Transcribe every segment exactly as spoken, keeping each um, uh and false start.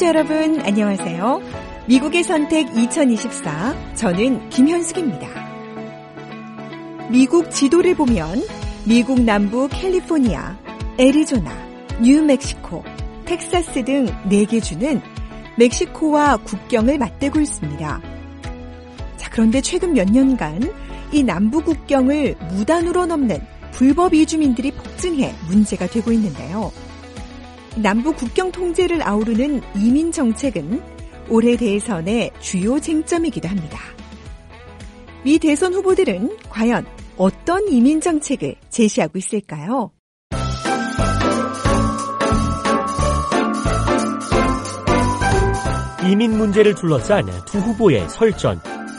청취자 여러분 안녕하세요. 미국의 선택 이천이십사, 저는 김현숙입니다. 미국 지도를 보면 미국 남부 캘리포니아, 애리조나, 뉴멕시코, 텍사스 등 네 개 주는 멕시코와 국경을 맞대고 있습니다. 자, 그런데 최근 몇 년간 이 남부 국경을 무단으로 넘는 불법 이주민들이 폭증해 문제가 되고 있는데요. 남부 국경 통제를 아우르는 이민 정책은 올해 대선의 주요 쟁점이기도 합니다. 미 대선 후보들은 과연 어떤 이민 정책을 제시하고 있을까요? 이민 문제를 둘러싼 두 후보의 설전.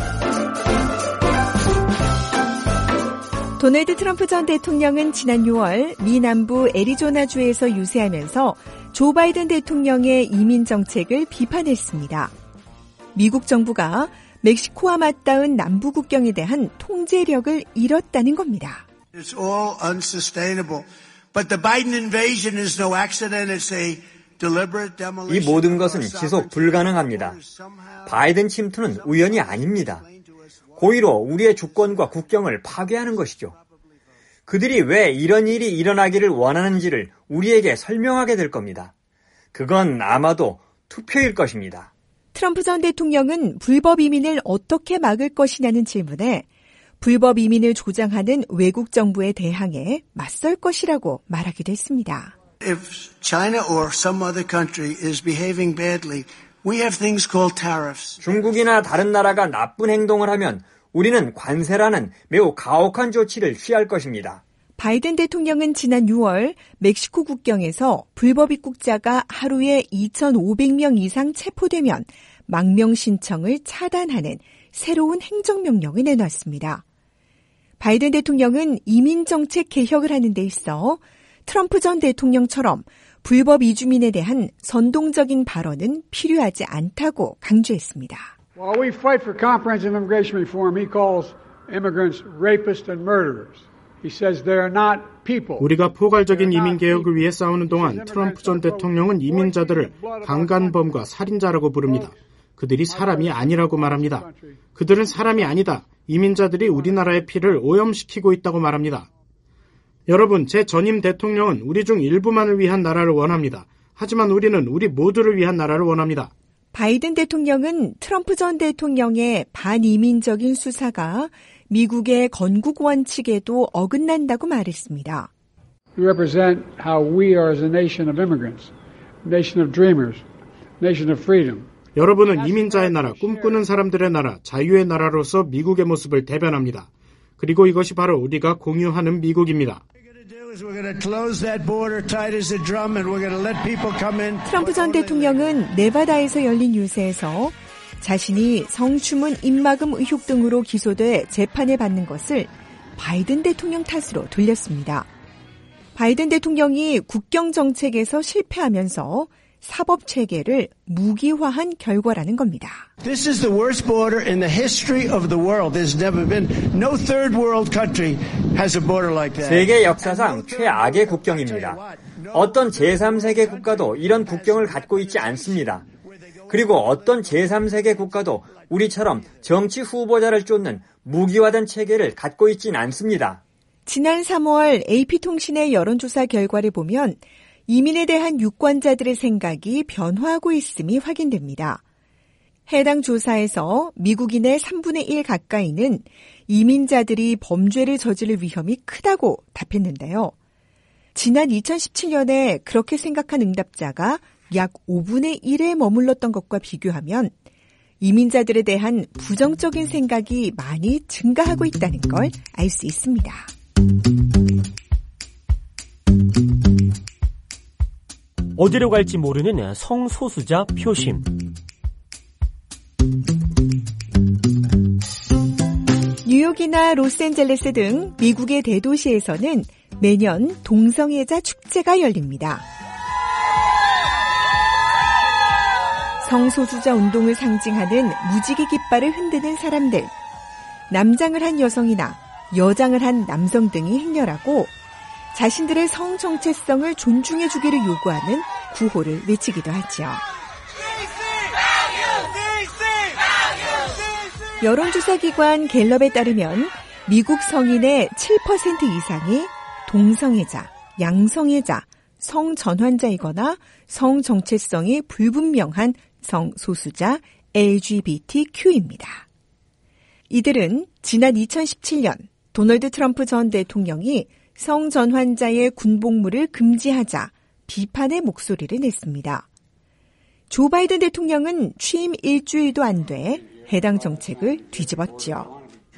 도널드 트럼프 전 대통령은 지난 유월 미 남부 애리조나주에서 유세하면서 조 바이든 대통령의 이민 정책을 비판했습니다. 미국 정부가 멕시코와 맞닿은 남부 국경에 대한 통제력을 잃었다는 겁니다. It's all unsustainable. But the Biden invasion is no accident. It's a deliberate demolition. 이 모든 것은 지속 불가능합니다. 바이든 침투는 우연이 아닙니다. 고의로 우리의 주권과 국경을 파괴하는 것이죠. 그들이 왜 이런 일이 일어나기를 원하는지를 우리에게 설명하게 될 겁니다. 그건 아마도 투표일 것입니다. 트럼프 전 대통령은 불법 이민을 어떻게 막을 것이냐는 질문에 불법 이민을 조장하는 외국 정부에 대항해 맞설 것이라고 말하기도 했습니다. If China or some other country is behaving badly, we have things called tariffs. 중국이나 다른 나라가 나쁜 행동을 하면 우리는 관세라는 매우 가혹한 조치를 취할 것입니다. 바이든 대통령은 지난 유월 멕시코 국경에서 불법 입국자가 하루에 이천오백 명 이상 체포되면 망명 신청을 차단하는 새로운 행정명령을 내놨습니다. 바이든 대통령은 이민정책 개혁을 하는 데 있어 트럼프 전 대통령처럼 불법 이주민에 대한 선동적인 발언은 필요하지 않다고 강조했습니다. While we fight for comprehensive immigration reform, he calls immigrants rapists and murderers. He says they are not people. 우리가 포괄적인 이민 개혁을 위해 싸우는 동안 트럼프 전 대통령은 이민자들을 강간범과 살인자라고 부릅니다. 그들이 사람이 아니라고 말합니다. 그들은 사람이 아니다. 이민자들이 우리나라의 피를 오염시키고 있다고 말합니다. 여러분, 제 전임 대통령은 우리 중 일부만을 위한 나라를 원합니다. 하지만 우리는 우리 모두를 위한 나라를 원합니다. 바이든 대통령은 트럼프 전 대통령의 반이민적인 수사가 미국의 건국 원칙에도 어긋난다고 말했습니다. We represent how we are as a nation of immigrants, nation of dreamers, nation of freedom. 여러분은 이민자의 나라, 꿈꾸는 사람들의 나라, 자유의 나라로서 미국의 모습을 대변합니다. 그리고 이것이 바로 우리가 공유하는 미국입니다. 트럼프 전 대통령은 네바다에서 열린 유세에서 자신이 성추문 입막음 의혹 등으로 기소돼 재판을 받는 것을 바이든 대통령 탓으로 돌렸습니다. 바이든 대통령이 국경 정책에서 실패하면서 사법 체계를 무기화한 결과라는 겁니다. This is the worst border in the history of the world. There's never been no third world country has a border like that. 세계 역사상 최악의 국경입니다. 어떤 제삼 세계 국가도 이런 국경을 갖고 있지 않습니다. 그리고 어떤 제삼 세계 국가도 우리처럼 정치 후보자를 쫓는 무기화된 체계를 갖고 있진 않습니다. 지난 삼월 에이피통신의 여론조사 결과를 보면 이민에 대한 유권자들의 생각이 변화하고 있음이 확인됩니다. 해당 조사에서 미국인의 삼분의 일 가까이는 이민자들이 범죄를 저지를 위험이 크다고 답했는데요. 지난 이천십칠 년에 그렇게 생각한 응답자가 약 오분의 일에 머물렀던 것과 비교하면 이민자들에 대한 부정적인 생각이 많이 증가하고 있다는 걸 알 수 있습니다. 어디로 갈지 모르는 성소수자 표심. 뉴욕이나 로스앤젤레스 등 미국의 대도시에서는 매년 동성애자 축제가 열립니다. 성소수자 운동을 상징하는 무지개 깃발을 흔드는 사람들, 남장을 한 여성이나 여장을 한 남성 등이 행렬하고 자신들의 성 정체성을 존중해 주기를 요구하는 구호를 외치기도 하죠. 여론조사 기관 갤럽에 따르면 미국 성인의 칠 퍼센트 이상이 동성애자, 양성애자, 성전환자이거나 성정체성이 불분명한 성소수자 엘지비티큐입니다. 이들은 지난 이천십칠 년 도널드 트럼프 전 대통령이 성전환자의 군복무를 금지하자 비판의 목소리를 냈습니다. 조 바이든 대통령은 취임 일주일도 안 돼 해당 정책을 뒤집었죠.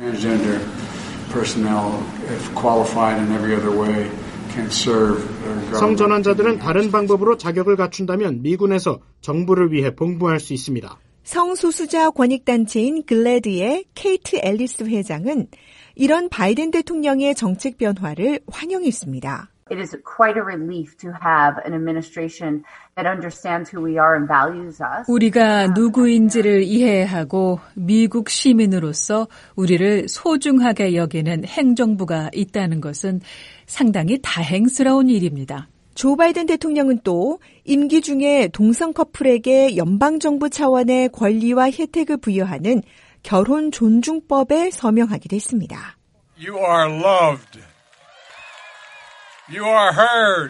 성전환자들은 다른 방법으로 자격을 갖춘다면 미군에서 정부를 위해 봉부할 수 있습니다. 성소수자 권익단체인 글래드의 케이트 앨리스 회장은 이런 바이든 대통령의 정책 변화를 환영했습니다. It is quite a relief to have an administration that understands who we are and values us. 우리가 누구인지를 이해하고 미국 시민으로서 우리를 소중하게 여기는 행정부가 있다는 것은 상당히 다행스러운 일입니다. 조 바이든 대통령은 또 임기 중에 동성 커플에게 연방정부 차원의 권리와 혜택을 부여하는 결혼 존중법에 서명하기도 했습니다. You are loved. You are heard.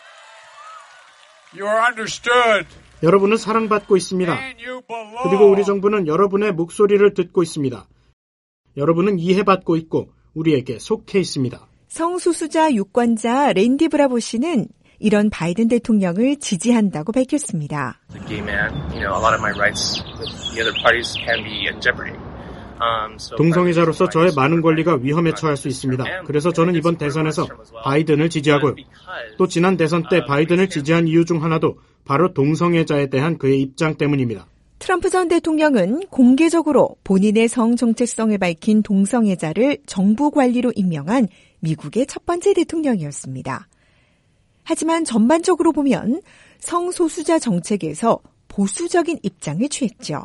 You are understood. 여러분은 사랑받고 있습니다. 그리고 우리 정부는 여러분의 목소리를 듣고 있습니다. 여러분은 이해받고 있고 우리에게 속해 있습니다. 성소수자 유권자 랜디 브라보 씨는 이런 바이든 대통령을 지지한다고 밝혔습니다. 동성애자로서 저의 많은 권리가 위험에 처할 수 있습니다. 그래서 저는 이번 대선에서 바이든을 지지하고요. 또 지난 대선 때 바이든을 지지한 이유 중 하나도 바로 동성애자에 대한 그의 입장 때문입니다. 트럼프 전 대통령은 공개적으로 본인의 성 정체성을 밝힌 동성애자를 정부 관리로 임명한 미국의 첫 번째 대통령이었습니다. 하지만 전반적으로 보면 성소수자 정책에서 보수적인 입장을 취했죠.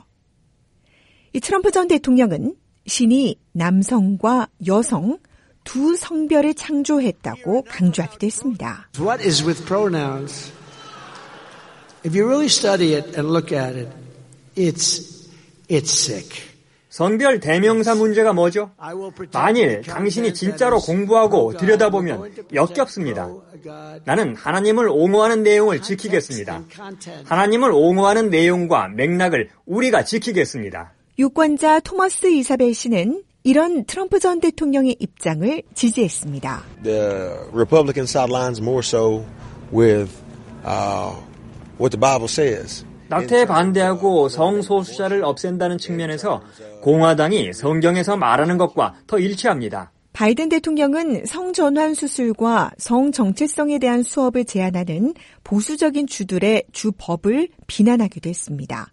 이 트럼프 전 대통령은 신이 남성과 여성 두 성별을 창조했다고 강조하기도 했습니다. What is with pronouns? If you really study it and look at it, it's it's sick. 성별 대명사 문제가 뭐죠? 만일 당신이 진짜로 공부하고 들여다보면 역겹습니다. 나는 하나님을 옹호하는 내용을 지키겠습니다. 하나님을 옹호하는 내용과 맥락을 우리가 지키겠습니다. 유권자 토머스 이사벨 씨는 이런 트럼프 전 대통령의 입장을 지지했습니다. The Republican sidelines more so with uh, what the Bible says. 낙태에 반대하고 성소수자를 없앤다는 측면에서 공화당이 성경에서 말하는 것과 더 일치합니다. 바이든 대통령은 성전환 수술과 성정체성에 대한 수업을 제안하는 보수적인 주들의 주법을 비난하기도 했습니다.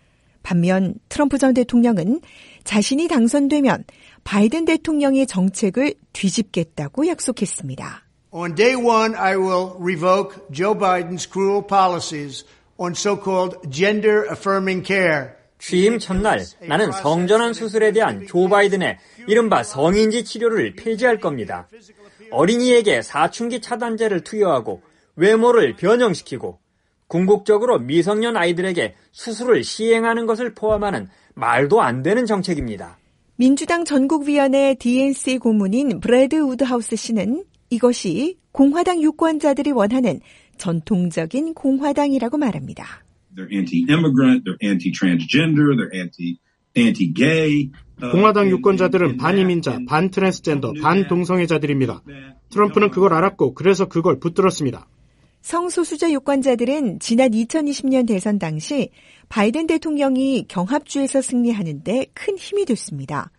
반면 트럼프 전 대통령은 자신이 당선되면 바이든 대통령의 정책을 뒤집겠다고 약속했습니다. On day one, I will revoke Joe Biden's cruel policies on so-called gender-affirming care. 취임 첫날 나는 성전환 수술에 대한 조 바이든의 이른바 성인지 치료를 폐지할 겁니다. 어린이에게 사춘기 차단제를 투여하고 외모를 변형시키고 궁극적으로 미성년 아이들에게 수술을 시행하는 것을 포함하는 말도 안 되는 정책입니다. 민주당 전국위원회 디엔씨 고문인 브래드 우드하우스 씨는 이것이 공화당 유권자들이 원하는 전통적인 공화당이라고 말합니다. They're anti-immigrant, they're anti-transgender, they're anti, anti-gay. 공화당 유권자들은 반이민자, 반트랜스젠더, 반동성애자들입니다. 트럼프는 그걸 알았고 그래서 그걸 붙들었습니다. 성소수자 유권자들은 지난 이천이십 년 대선 당시 바이든 대통령이 경합주에서 승리하는 데 큰 힘이 됐습니다.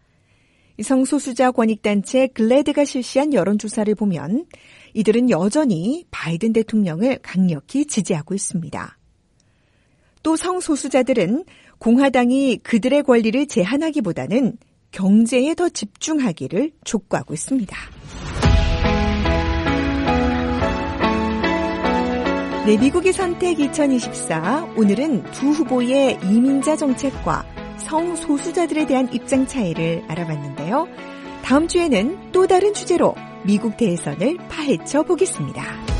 성소수자 권익단체 글래드가 실시한 여론조사를 보면 이들은 여전히 바이든 대통령을 강력히 지지하고 있습니다. 또 성소수자들은 공화당이 그들의 권리를 제한하기보다는 경제에 더 집중하기를 촉구하고 있습니다. 네, 미국의 선택 이천이십사. 오늘은 두 후보의 이민자 정책과 성소수자들에 대한 입장 차이를 알아봤는데요. 다음 주에는 또 다른 주제로 미국 대선을 파헤쳐 보겠습니다.